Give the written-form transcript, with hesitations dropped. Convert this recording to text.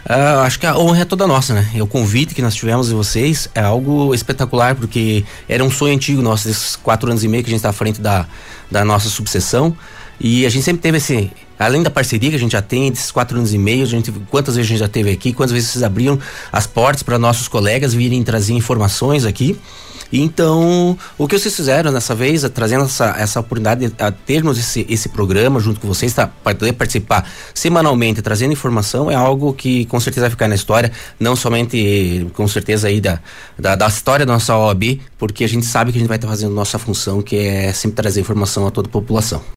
Acho que a honra é toda nossa, né? O convite que nós tivemos de vocês é algo espetacular, porque era um sonho antigo nosso, desses 4 anos e meio que a gente está à frente da nossa subseção, e a gente sempre teve além da parceria que a gente já tem, desses 4 anos e meio, quantas vezes a gente já teve aqui, quantas vezes vocês abriram as portas para nossos colegas virem trazer informações aqui. Então, o que vocês fizeram dessa vez, trazendo essa oportunidade de termos esse programa junto com vocês, para poder participar semanalmente, trazendo informação, é algo que com certeza vai ficar na história, não somente, com certeza, aí da história da nossa OAB, porque a gente sabe que a gente vai estar fazendo nossa função, que é sempre trazer informação a toda a população.